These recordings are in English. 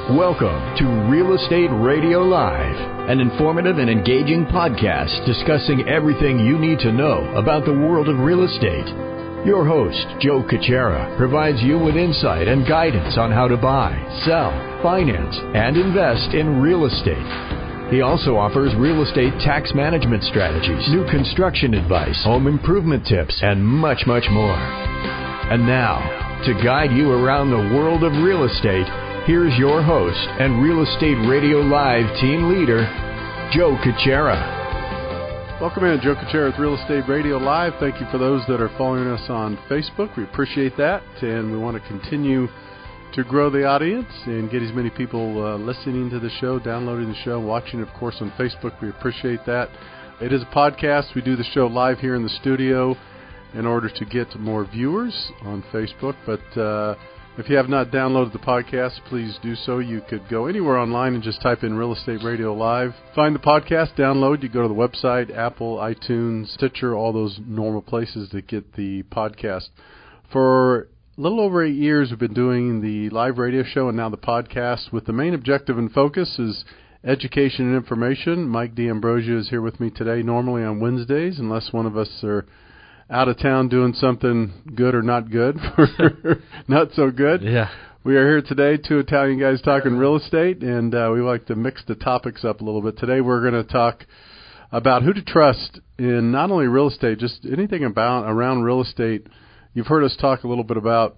Welcome to Real Estate Radio Live, an informative and engaging podcast discussing everything you need to know about the world of real estate. Your host, Joe Kuchera, provides you with insight and guidance on how to buy, sell, finance, and invest in real estate. He also offers real estate tax management strategies, new construction advice, home improvement tips, and much, much more. And now, to guide you around the world of real estate, here's your host and Real Estate Radio Live team leader, Joe Kuchera. Welcome in, Joe Kuchera with Real Estate Radio Live. Thank you for those that are following us on Facebook. We appreciate that, and we want to continue to grow the audience and get as many people listening to the show, downloading the show, watching, of course, on Facebook. We appreciate that. It is a podcast. We do the show live here in the studio in order to get more viewers on Facebook, but if you have not downloaded the podcast, please do so. You could go anywhere online and just type in Real Estate Radio Live. Find the podcast, download. You go to the website, Apple, iTunes, Stitcher, all those normal places that get the podcast. For a little over 8 years, we've been doing the live radio show and now the podcast with the main objective and focus is education and information. Mike D'Ambrosio is here with me today, normally on Wednesdays, unless one of us are out of town doing something good or not good, not so good. Yeah. We are here today, two Italian guys talking real estate, and we like to mix the topics up a little bit. Today we're going to talk about who to trust in not only real estate, just anything around real estate. You've heard us talk a little bit about,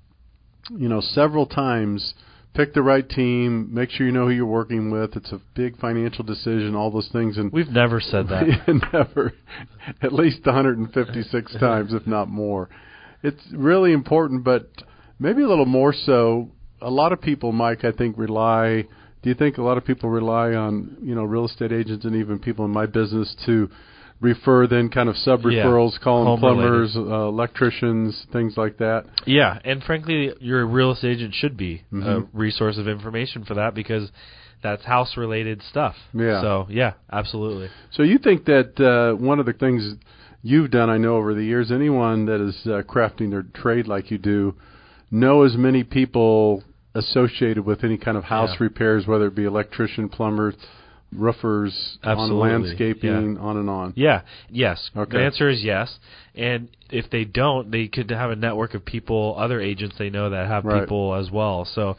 several times, pick the right team, make sure you know who you're working with. It's a big financial decision, all those things. And we've never said that. Never. At least 156 times, if not more. It's really important, but maybe a little more so. A lot of people, Mike, I think do you think a lot of people rely on, real estate agents and even people in my business to refer then kind of sub-referrals, call them plumbers, electricians, things like that? Yeah, and frankly, your real estate agent should be a resource of information for that because that's house-related stuff. Yeah. So, yeah, absolutely. So you think that one of the things you've done, I know, over the years, anyone that is crafting their trade like you do, know as many people associated with any kind of house repairs, whether it be electrician, plumber, roofers, on landscaping, on and on. Yeah, yes. Okay. The answer is yes. And if they don't, they could have a network of people, other agents they know that have people as well. So,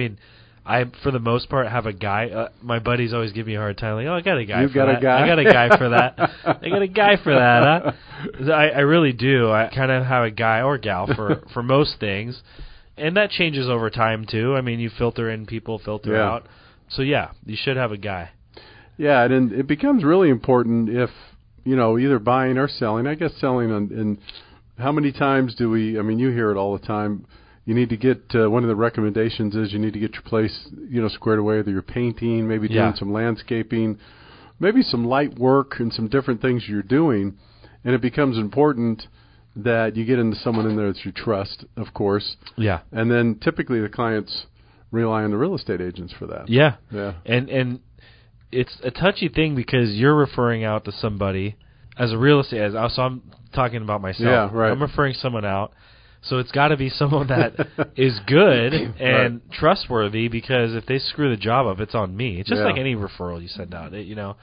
I, for the most part, have a guy. My buddies always give me a hard time, like, I got a guy for that. I got a guy for that. I got a guy for that, huh? I really do. I kind of have a guy or gal for most things. And that changes over time, too. You filter in people, filter out. So, yeah, you should have a guy. Yeah, and it becomes really important if, either buying or selling. I guess selling, and how many times do we, you hear it all the time. You need to get, one of the recommendations is you need to get your place, squared away, whether you're painting, maybe doing some landscaping, maybe some light work and some different things you're doing. And it becomes important that you get into someone in there that you trust, of course. Yeah. And then typically the clients rely on the real estate agents for that. Yeah. Yeah. And it's a touchy thing because you're referring out to somebody as a real estate agent. So I'm talking about myself. Yeah, right. I'm referring someone out. So it's got to be someone that is good and trustworthy because if they screw the job up, it's on me. It's just like any referral you send out.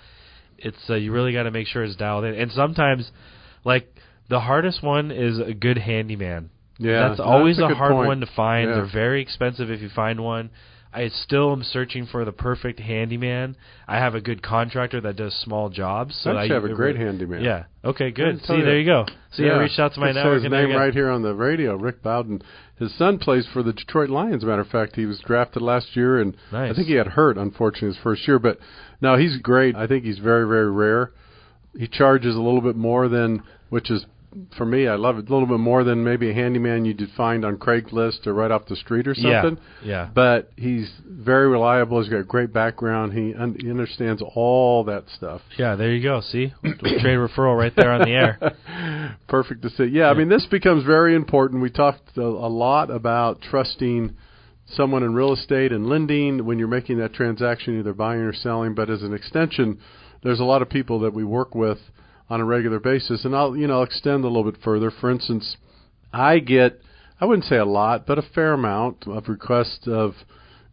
It's you really got to make sure it's dialed in. And sometimes, like, the hardest one is a good handyman. Yeah, that's always a hard point. one to find. Yeah. They're very expensive if you find one. I still am searching for the perfect handyman. I have a good contractor that does small jobs. So I have a great handyman. Yeah. Okay, good. See, there you go. See, I reached out to my network. His name right here on the radio, Rick Bowden. His son plays for the Detroit Lions, as a matter of fact. He was drafted last year, and I think he got hurt, unfortunately, his first year. But, no, he's great. I think he's very, very rare. He charges a little bit more than, which is, for me, I love it, a little bit more than maybe a handyman you'd find on Craigslist or right off the street or something. Yeah. But he's very reliable. He's got a great background. He understands all that stuff. Yeah, there you go. See? Trade referral right there on the air. Perfect to see. Yeah, this becomes very important. We talked a lot about trusting someone in real estate and lending when you're making that transaction, either buying or selling. But as an extension, there's a lot of people that we work with on a regular basis. And I'll extend a little bit further. For instance, I get, I wouldn't say a lot, but a fair amount of requests of,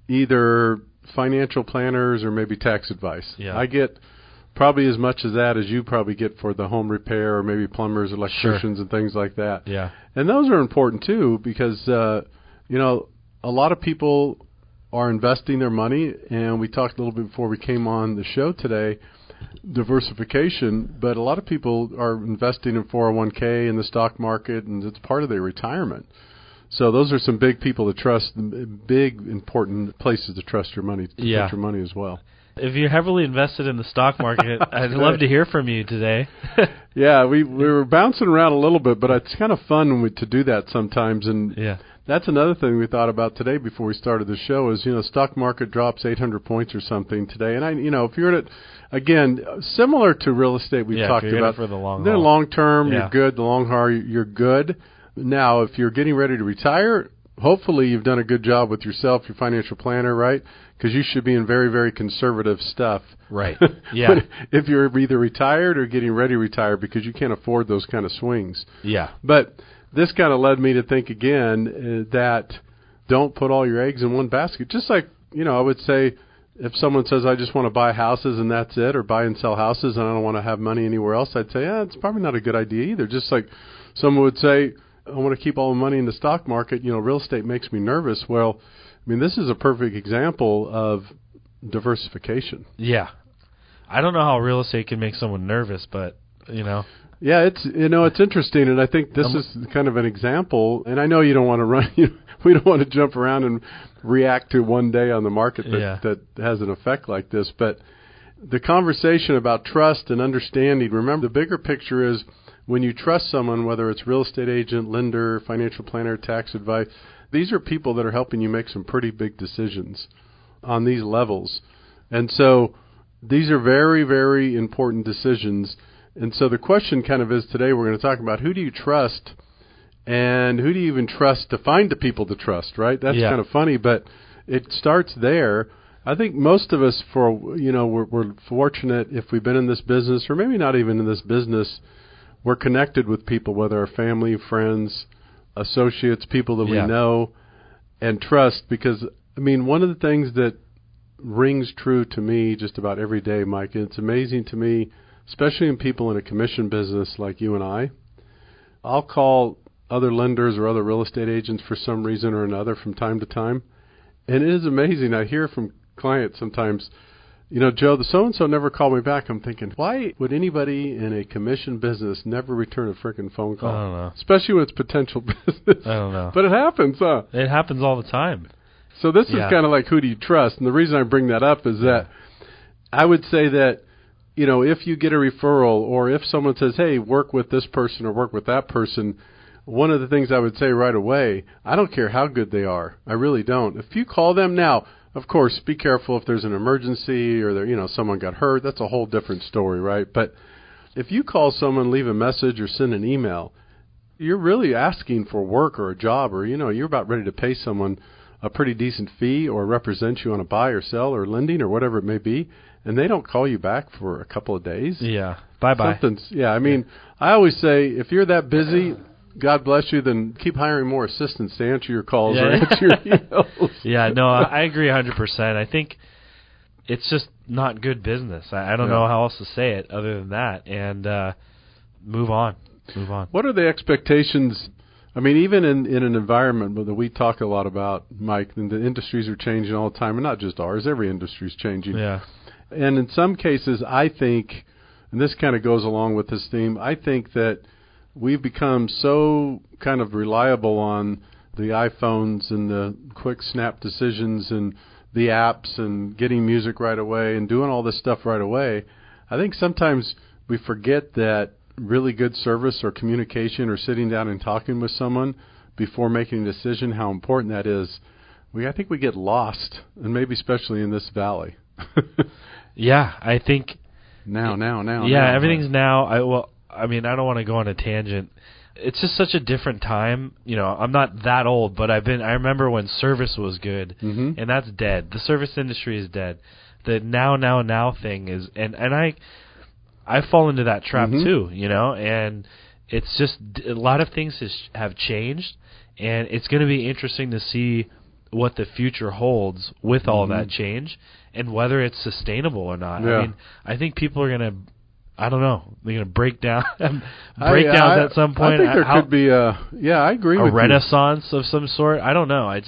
either financial planners or maybe tax advice. Yeah. I get probably as much as that as you probably get for the home repair or maybe plumbers, electricians, and things like that. Yeah. And those are important too because, you know, a lot of people are investing their money, and we talked a little bit before we came on the show today, diversification, but a lot of people are investing in 401k in the stock market, and it's part of their retirement. So those are some big people to trust, big important places to trust your money, to put your money as well. If you're heavily invested in the stock market, I'd love to hear from you today. Yeah, we were bouncing around a little bit, but it's kind of fun to do that sometimes. And that's another thing we thought about today before we started the show is, you know, stock market drops 800 points or something today. And you know, if you're in it, again, similar to real estate we've talked about, for the long haul. Long term, you're good. The long haul, you're good. Now, if you're getting ready to retire, hopefully you've done a good job with yourself, your financial planner, right? Because you should be in very, very conservative stuff. Right. Yeah. If you're either retired or getting ready to retire, because you can't afford those kind of swings. Yeah. But this kind of led me to think again that don't put all your eggs in one basket. Just like, you know, I would say if someone says, I just want to buy houses and that's it, or buy and sell houses and I don't want to have money anywhere else, I'd say, it's probably not a good idea either. Just like someone would say, I want to keep all the money in the stock market, you know, real estate makes me nervous. Well, I mean, this is a perfect example of diversification. Yeah. I don't know how real estate can make someone nervous, but, you know. Yeah, it's interesting, and I think this is kind of an example. And I know you don't want to run, we don't want to jump around and react to one day on the market that has an effect like this. But the conversation about trust and understanding, remember, the bigger picture is when you trust someone, whether it's real estate agent, lender, financial planner, tax advice, these are people that are helping you make some pretty big decisions on these levels. And so these are very, very important decisions. And so the question kind of is today we're going to talk about who do you trust and who do you even trust to find the people to trust, right? That's kind of funny, but it starts there. I think most of us, we're fortunate if we've been in this business, or maybe not even in this business, we're connected with people, whether our family, friends, associates, people that we know and trust. Because, I mean, one of the things that rings true to me just about every day, Mike, and it's amazing to me, especially in people in a commission business like you and I'll call other lenders or other real estate agents for some reason or another from time to time. And it is amazing. I hear from clients sometimes, you know, Joe, the so-and-so never called me back. I'm thinking, why would anybody in a commission business never return a freaking phone call? I don't know. Especially when it's potential business. I don't know. But it happens, huh? It happens all the time. So this is kind of like, who do you trust? And the reason I bring that up is that I would say that, you know, if you get a referral or if someone says, hey, work with this person or work with that person, one of the things I would say right away, I don't care how good they are. I really don't. If you call them now, of course, be careful if there's an emergency or someone got hurt. That's a whole different story, right? But if you call someone, leave a message or send an email, you're really asking for work or a job, or, you're about ready to pay someone a pretty decent fee or represent you on a buy or sell or lending or whatever it may be, and they don't call you back for a couple of days. Yeah. Bye-bye. I always say, if you're that busy, God bless you, then keep hiring more assistants to answer your calls or answer your emails. Yeah, no, I agree 100%. I think it's just not good business. I don't know how else to say it other than that. And move on. What are the expectations? I mean, even in an environment that we talk a lot about, Mike, and the industries are changing all the time, and not just ours, every industry is changing. Yeah. And in some cases, I think, and this kind of goes along with this theme, I think that we've become so kind of reliable on the iPhones and the quick snap decisions and the apps and getting music right away and doing all this stuff right away. I think sometimes we forget that really good service or communication or sitting down and talking with someone before making a decision, how important that is. I think we get lost, and maybe especially in this valley. Yeah, I think now. Yeah, everything's now. I don't want to go on a tangent. It's just such a different time. I'm not that old, but I remember when service was good, and that's dead. The service industry is dead. The now thing is, and I fall into that trap too, and it's just a lot of things have changed, and it's going to be interesting to see what the future holds with all that change and whether it's sustainable or not. Yeah. I mean, I think people are going to, I don't know, they're going to break down, breakdowns at some point. I think there could be I agree with a renaissance of some sort. I don't know.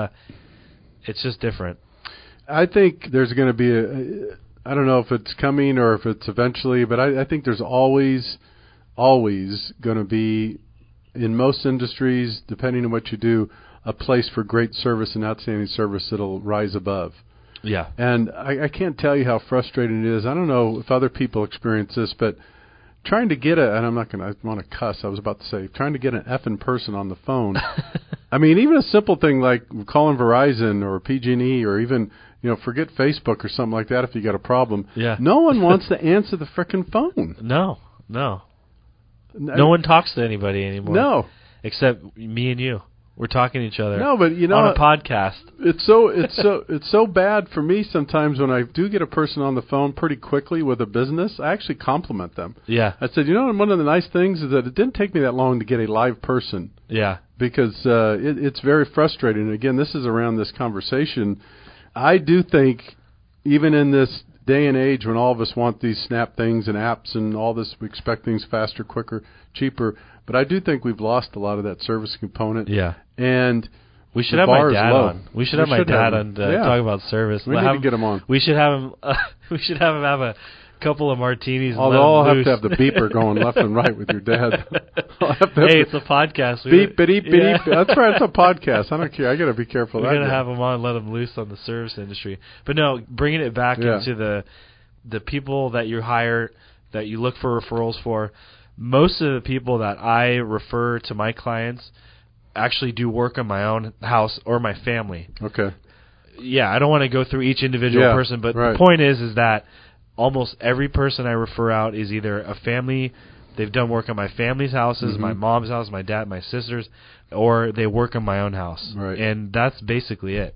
It's just different. I think there's going to be I don't know if it's coming or if it's eventually, but I think there's always going to be, in most industries, depending on what you do, a place for great service and outstanding service that'll rise above. Yeah. And I can't tell you how frustrating it is. I don't know if other people experience this, but trying to get and I want to cuss, I was about to say, trying to get an effing person on the phone. I mean, even a simple thing like calling Verizon or PG&E or even, forget Facebook or something like that if you got a problem. Yeah. No one wants to answer the frickin' phone. No. No one talks to anybody anymore. No. Except me and you. We're talking to each other. No, but on a podcast. It's so bad for me sometimes when I do get a person on the phone pretty quickly with a business. I actually compliment them. Yeah. I said, one of the nice things is that it didn't take me that long to get a live person. Yeah. Because it's very frustrating. And again, this is around this conversation. I do think even in this day and age when all of us want these snap things and apps and all this, we expect things faster, quicker, cheaper. But I do think we've lost a lot of that service component. Yeah. And we should have my dad on. We should have my dad on to talk about service. We need to get him on. We should have him. We should have him have a couple of martinis. Although I'll have to have the beeper going left and right with your dad. Hey, it's a podcast. Beep, beep, beep. That's right. It's a podcast. I don't care. I got to be careful. We're gonna have him on, let him loose on the service industry. But no, bringing it back into the people that you hire, that you look for referrals for. Most of the people that I refer to my clients actually do work on my own house or my family. Okay. Yeah, I don't want to go through each individual person, but the point is that almost every person I refer out is either a family, they've done work on my family's houses, my mom's house, my dad, my sister's, or they work on my own house. Right. And that's basically it,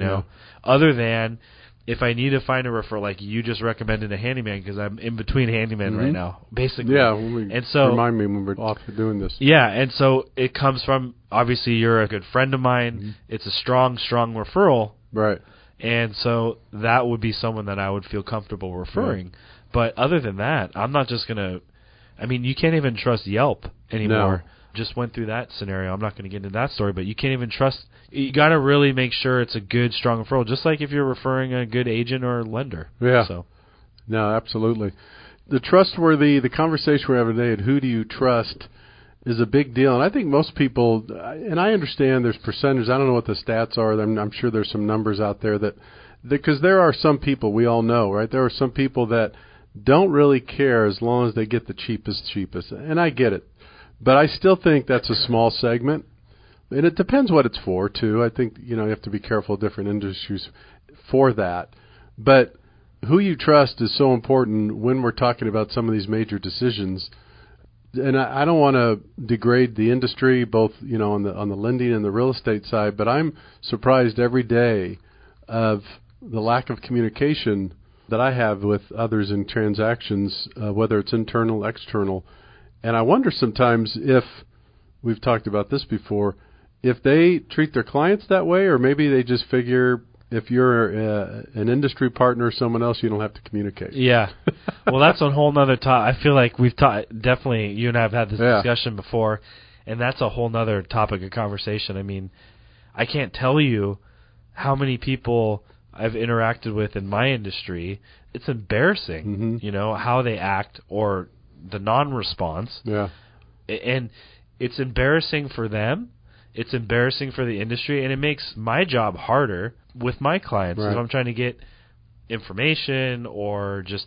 Other than if I need to find a referral, like you just recommended a handyman because I'm in between handyman right now, basically. Yeah, and so remind me when we're off doing this. Yeah, and so it comes from, obviously you're a good friend of mine. It's a strong referral. Right. And so that would be someone that I would feel comfortable referring. Right. But other than that, I'm not just going to, you can't even trust Yelp anymore. No. Just went through that scenario. I'm not going to get into that story, but you can't even trust. You got to really make sure it's a good, strong referral, just like if you're referring a good agent or lender. Yeah. So. No, absolutely. The conversation we're having today, who do you trust, is a big deal. And I think most people, and I understand there's percentages. I don't know what the stats are. I'm sure there's some numbers out there because there are some people, we all know, right? There are some people that don't really care as long as they get the cheapest. And I get it. But I still think that's a small segment. And it depends what it's for, too. I think, you have to be careful of different industries for that. But who you trust is so important when we're talking about some of these major decisions. And I don't want to degrade the industry, both, on the lending and the real estate side, but I'm surprised every day of the lack of communication that I have with others in transactions, whether it's internal, external. And I wonder sometimes if, we've talked about this before, if they treat their clients that way, or maybe they just figure if you're an industry partner or someone else, you don't have to communicate. Yeah. Well, that's a whole nother topic. I feel like we've definitely, you and I have had this discussion before, and that's a whole nother topic of conversation. I can't tell you how many people I've interacted with in my industry. It's embarrassing, how they act or the non-response. Yeah. And it's embarrassing for them. It's embarrassing for the industry, and it makes my job harder with my clients. Right. If I'm trying to get information or just,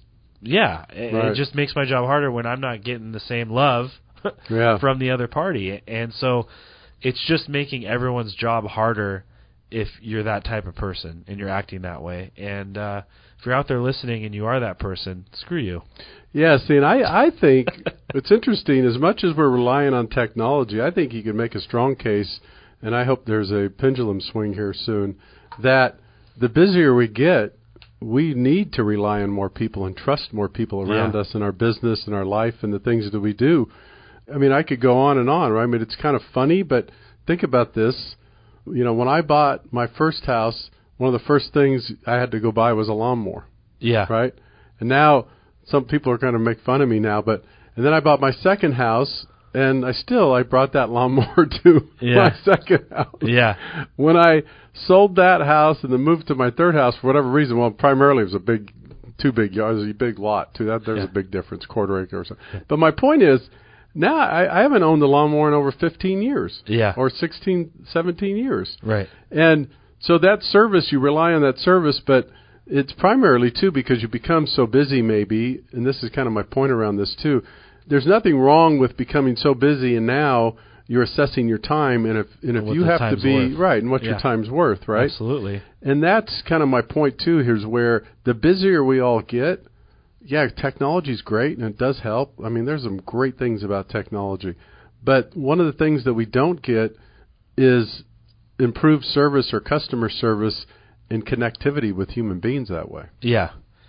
it just makes my job harder when I'm not getting the same love from the other party. And so it's just making everyone's job harder if you're that type of person and you're acting that way. And if you're out there listening and you are that person, screw you. Yeah, see, and I think it's interesting, as much as we're relying on technology, I think you can make a strong case, and I hope there's a pendulum swing here soon, that the busier we get, we need to rely on more people and trust more people around us in our business and our life and the things that we do. I could go on and on, right? It's kind of funny, but think about this. when I bought my first house, one of the first things I had to go buy was a lawnmower. Yeah. Right? And now some people are going to make fun of me now, and then I bought my second house, and I brought that lawnmower to my second house. Yeah. When I sold that house and then moved to my third house for whatever reason, well, primarily it was two big yards, a big lot too. There's a big difference, quarter acre or something. Yeah. But my point is, now I haven't owned a lawnmower in over 15 years. Yeah. Or 16, 17 years. Right. And so that service, you rely on that service, but it's primarily, too, because you become so busy maybe, and this is kind of my point around this, too. There's nothing wrong with becoming so busy, and now you're assessing your time, and if you have to be worth. Right, and what your time's worth, right? Absolutely. And that's kind of my point too. Here's where the busier we all get, technology's great and it does help. I mean, there's some great things about technology, but one of the things that we don't get is improved service or customer service and connectivity with human beings that way. Yeah,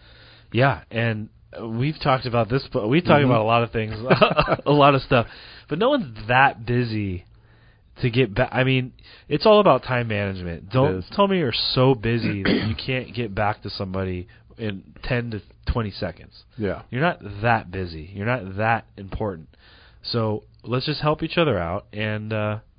and we've talked about this, but we talk about a lot of things, a lot of stuff. But no one's that busy to get back. I mean, it's all about time management. Don't tell me you're so busy that you can't get back to somebody in 10 to 20 seconds. Yeah. You're not that busy. You're not that important. So let's just help each other out, and,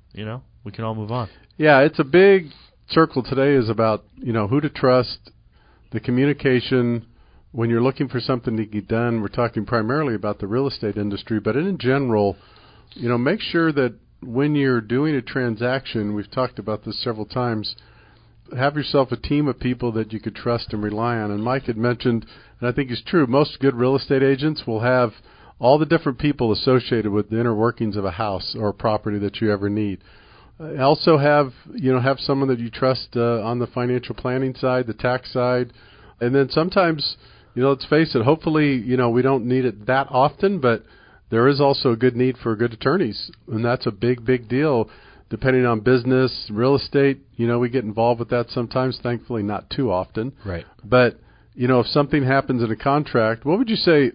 we can all move on. Yeah, it's a big circle today is about, who to trust, the communication. When you're looking for something to get done, we're talking primarily about the real estate industry, but in general, make sure that when you're doing a transaction, we've talked about this several times, have yourself a team of people that you could trust and rely on. And Mike had mentioned, and I think it's true, most good real estate agents will have all the different people associated with the inner workings of a house or a property that you ever need. Also have someone that you trust on the financial planning side, the tax side, and then sometimes, let's face it, hopefully, we don't need it that often, but there is also a good need for good attorneys, and that's a big, big deal. Depending on business, real estate, we get involved with that sometimes, thankfully not too often. Right. But, if something happens in a contract, what would you say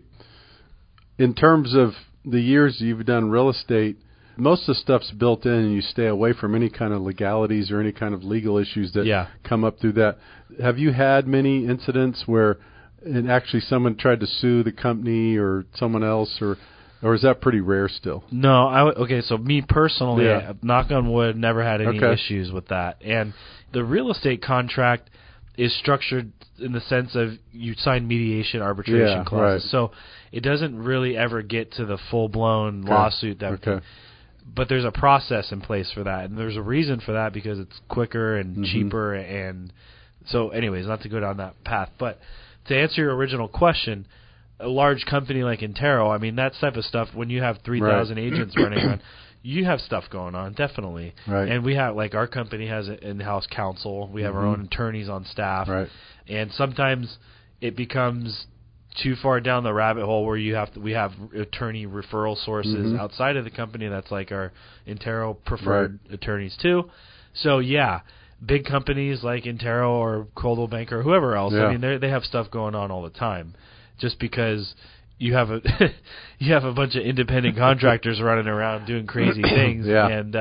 in terms of the years you've done real estate, most of the stuff's built in and you stay away from any kind of legalities or any kind of legal issues that come up through that. Have you had many incidents where actually someone tried to sue the company or someone else, or is that pretty rare still? No, so me personally, knock on wood, never had any issues with that. And the real estate contract is structured in the sense of you sign mediation arbitration clauses. Right. So it doesn't really ever get to the full-blown lawsuit. But there's a process in place for that, and there's a reason for that because it's quicker and cheaper. And so anyways, not to go down that path. But to answer your original question, a large company like Intero, I mean, that type of stuff, when you have 3,000 agents running around, you have stuff going on, definitely. Right. And we have, our company has an in-house counsel. We have our own attorneys on staff. Right. And sometimes it becomes too far down the rabbit hole where we have attorney referral sources outside of the company. That's like our Intero preferred attorneys too. So, big companies like Intero or Coldwell Banker or whoever else, I mean, they have stuff going on all the time. Just because you have a bunch of independent contractors running around doing crazy things, and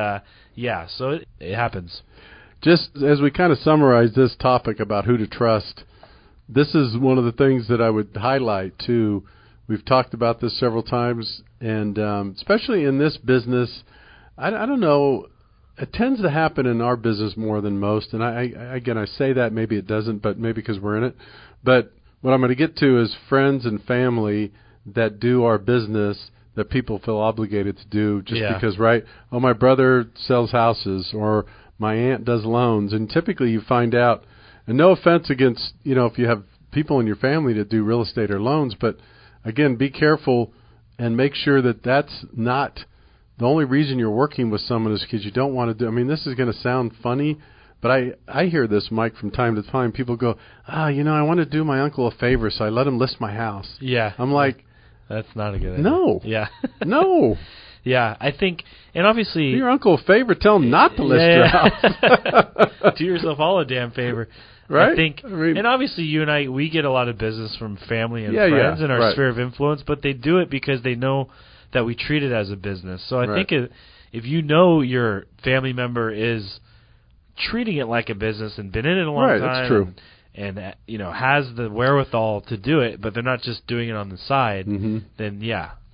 so it happens. Just as we kind of summarize this topic about who to trust, this is one of the things that I would highlight too. We've talked about this several times, and especially in this business, I don't know. It tends to happen in our business more than most, and I say that, maybe it doesn't, but maybe because we're in it. But what I'm going to get to is friends and family that do our business that people feel obligated to do just because, right? Oh, my brother sells houses, or my aunt does loans, and typically you find out, and no offense against, if you have people in your family that do real estate or loans, but again, be careful and make sure that that's not the only reason you're working with someone is because you don't want to do. I mean, this is going to sound funny, but I hear this, Mike, from time to time. People go, I want to do my uncle a favor, so I let him list my house. Yeah. I'm like, that's not a good idea. No. Yeah. No. Yeah, I think, and obviously... Do your uncle a favor, tell him not to list your house. Do yourself all a damn favor. Right? I think, and obviously you and I, we get a lot of business from family and friends in our sphere of influence, but they do it because they know that we treat it as a business. So I think if you know your family member is treating it like a business and been in it a long time. That's true. And has the wherewithal to do it, but they're not just doing it on the side, then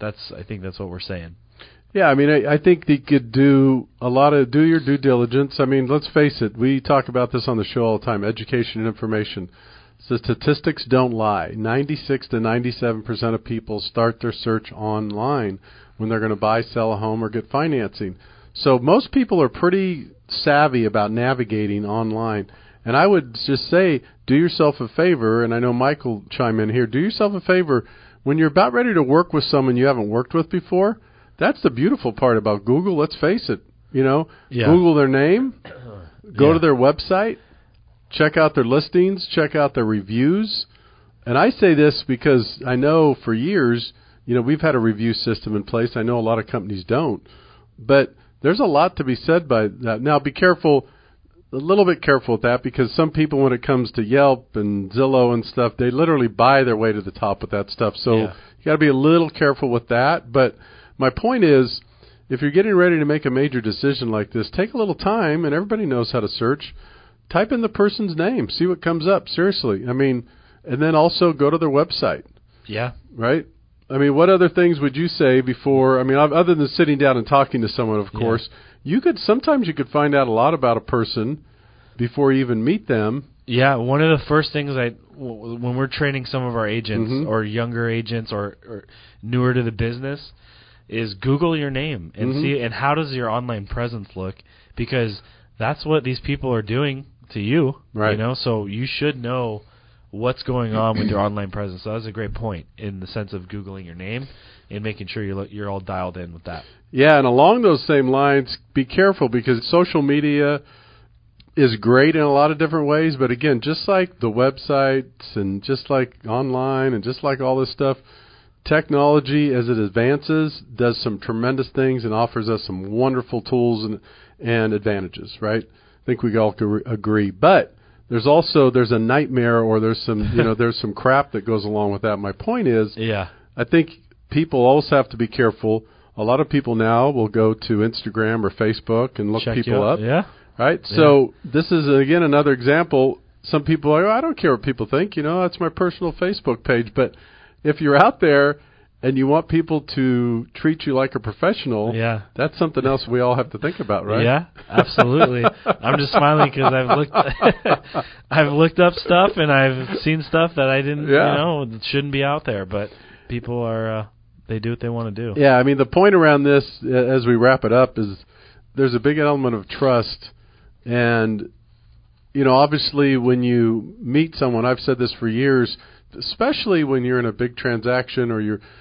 I think that's what we're saying. Yeah, I mean, I think they could do do your due diligence. I mean, let's face it, we talk about this on the show all the time, education and information. The statistics don't lie. 96 to 97% of people start their search online when they're going to buy, sell a home, or get financing. So most people are pretty savvy about navigating online. And I would just say, do yourself a favor, and I know Mike will chime in here, do yourself a favor, when you're about ready to work with someone you haven't worked with before, that's the beautiful part about Google, let's face it. Google their name, go to their website, check out their listings, check out their reviews. And I say this because I know for years, we've had a review system in place. I know a lot of companies don't. But there's a lot to be said by that. Now, be careful, a little bit careful with that, because some people, when it comes to Yelp and Zillow and stuff, they literally buy their way to the top with that stuff. So you got to be a little careful with that. But my point is, if you're getting ready to make a major decision like this, take a little time, and everybody knows how to search. Type in the person's name, see what comes up. Seriously. I mean, and then also go to their website. Yeah. Right? I mean, what other things would you say before? I mean, other than sitting down and talking to someone, of course, sometimes you could find out a lot about a person before you even meet them. Yeah, one of the first things when we're training some of our agents or younger agents or newer to the business is Google your name and see, and how does your online presence look? Because that's what these people are doing to you, right? So you should know what's going on with your online presence. So that's a great point in the sense of Googling your name and making sure you're all dialed in with that. Yeah, and along those same lines, be careful, because social media is great in a lot of different ways, but again, just like the websites and just like online and just like all this stuff, technology, as it advances, does some tremendous things and offers us some wonderful tools and advantages, right? I think we all agree. But there's a nightmare, or there's some there's some crap that goes along with that. My point is, I think people always have to be careful. A lot of people now will go to Instagram or Facebook and look people up. Yeah. Right? Yeah. So this is, again, another example. Some people are, I don't care what people think. That's my personal Facebook page. But if you're out there and you want people to treat you like a professional, that's something else we all have to think about, right? Yeah, absolutely. I'm just smiling because I've looked up stuff and I've seen stuff that I didn't, that shouldn't be out there. But people are, they do what they want to do. Yeah, I mean, the point around this, as we wrap it up, is there's a big element of trust. And, obviously when you meet someone, I've said this for years, especially when you're in a big transaction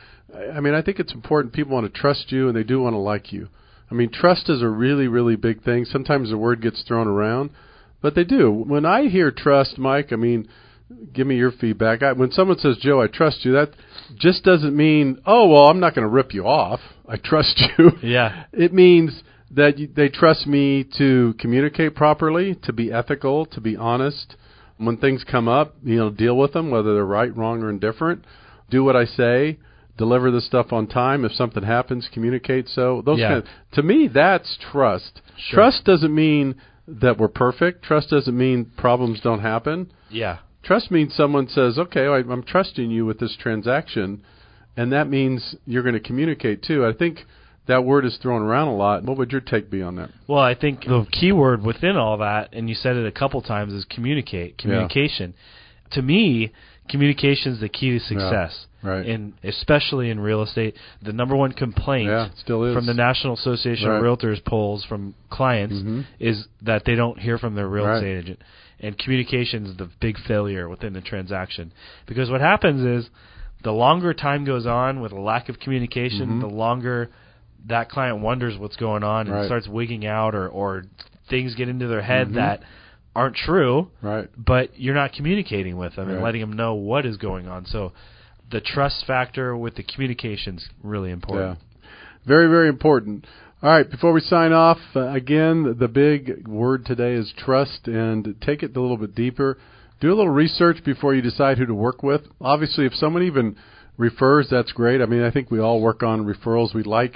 I think it's important. People want to trust you, and they do want to like you. I mean, trust is a really, really big thing. Sometimes the word gets thrown around, but they do. When I hear trust, Mike, give me your feedback. When someone says, Joe, I trust you, that just doesn't mean, I'm not going to rip you off. I trust you. Yeah. It means that they trust me to communicate properly, to be ethical, to be honest. When things come up, deal with them, whether they're right, wrong, or indifferent. Do what I say. Deliver the stuff on time. If something happens, communicate. So to me, that's trust. Sure. Trust doesn't mean that we're perfect. Trust doesn't mean problems don't happen. Yeah. Trust means someone says, okay, I'm trusting you with this transaction, and that means you're going to communicate too. I think that word is thrown around a lot. What would your take be on that? Well, I think the key word within all that, and you said it a couple times, is communicate. Communication. Yeah. To me, communication is the key to success. Yeah. Right. And especially in real estate, the number one complaint still is. from the National Association of Realtors polls from clients is that they don't hear from their real estate agent. And communication is the big failure within the transaction. Because what happens is the longer time goes on with a lack of communication, the longer that client wonders what's going on and starts wigging out or things get into their head that aren't true, but you're not communicating with them and letting them know what is going on. So the trust factor with the communication is really important. Yeah. Very, very important. All right, before we sign off, again, the big word today is trust, and take it a little bit deeper. Do a little research before you decide who to work with. Obviously, if someone even refers, that's great. I think we all work on referrals. We like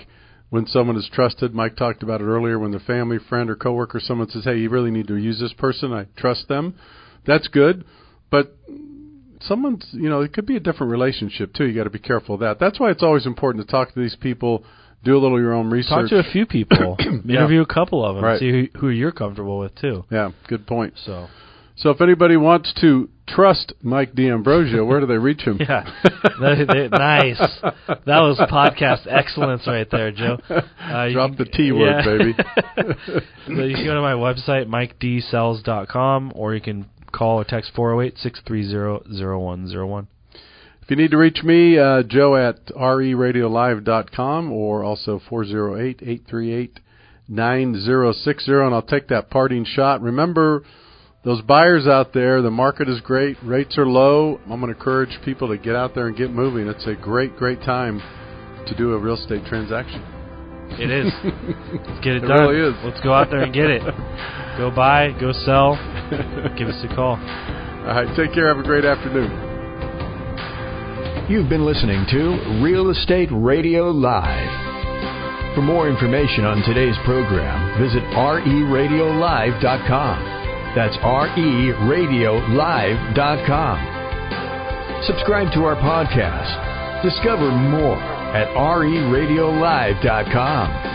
when someone is trusted. Mike talked about it earlier, when the family, friend, or coworker, someone says, hey, you really need to use this person, I trust them. That's good. But someone's, it could be a different relationship, too. You got to be careful of that. That's why it's always important to talk to these people, do a little of your own research. Talk to a few people. Interview a couple of them. Right. See who you're comfortable with, too. Yeah, good point. So if anybody wants to trust Mike D'Ambrosio, where do they reach him? Yeah, nice. That was podcast excellence right there, Joe. Drop the T word, baby. So you can go to my website, MikeDsells.com, or you can call or text 408-630-0101. If you need to reach me, Joe at reradiolive.com, or also 408-838-9060, and I'll take that parting shot. Remember, those buyers out there, the market is great, rates are low. I'm going to encourage people to get out there and get moving. It's a great, great time to do a real estate transaction. It is. Let's get it done. It really is. Let's go out there and get it. Go buy, go sell. Give us a call. All right, take care. Have a great afternoon. You've been listening to Real Estate Radio Live. For more information on today's program, visit reradiolive.com. That's reradiolive.com. Subscribe to our podcast. Discover more at reradiolive.com.